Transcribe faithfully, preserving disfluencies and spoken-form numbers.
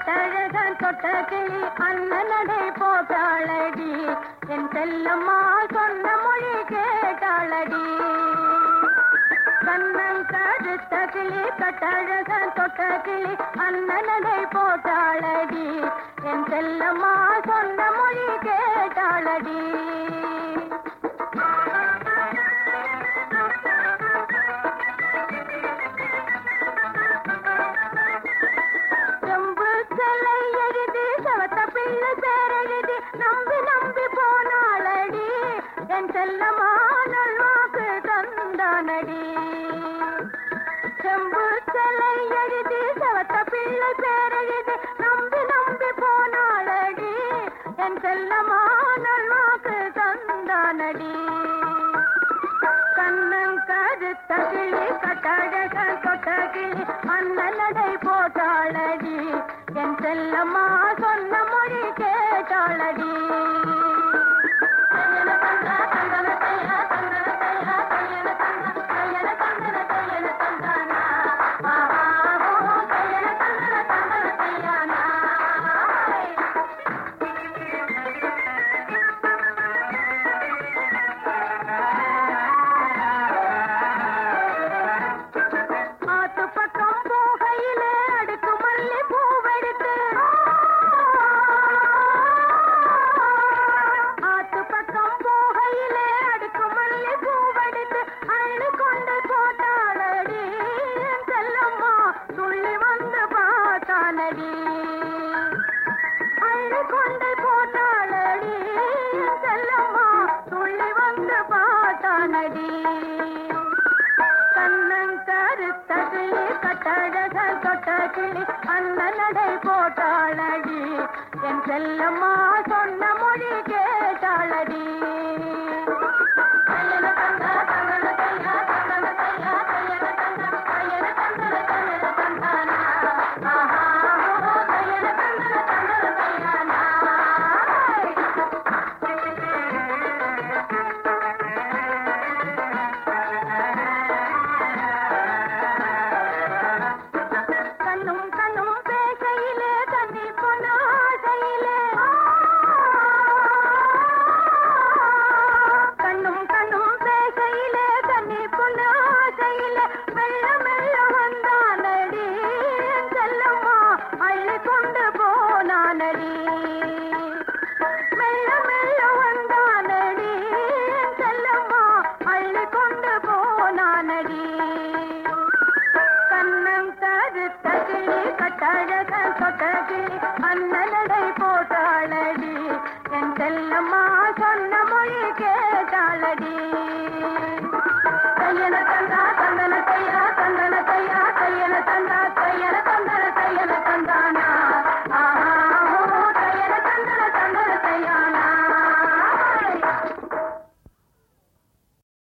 கட்டழகன் தொட்ட கிளி அண்ணனடை போட்டாளடி என் செல்லம்மா சொன்ன மொழி கேட்டாளடி கண்ணன் கருத்த கிளி கட்டழகன் தொட்ட கிளி அண்ணனடை போட்டாளடி என் செல்லம்மா சொன்ன மொழி கேட்டாளடி நம்பி நம்பி போனாளடி என் செல்லம்மா நல்வாக்கு தந்தானடி செம்பு செலை எழுதி சவத்த பிள்ளை பேரெழுதி நம்பி நம்பி போனாளடி என் செல்லம்மா நல்வாக்கு தந்தானடி கண்ணன் கருத்த கிளி கட்டழகன் தொட்ட கிளி அண்ணனடை போட்டாளடி என் செல்லம்மா சொன்ன மொழி கேட்டாளடி கொண்டு போட்டாளடி செல்லம்மா துள்ளி வந்து பாட்டானடி கண்ணன் கருத்த கிளி கட்டழகன் தொட்ட கிளி அண்ணனடை போட்டாளடி என் செல்லம்மா சொன்ன மொழி கேட்டாளடி அண்ணனடை போட்டாளடி என் செல்லம்மா சொன்ன மொழி கேட்டாளடி கையன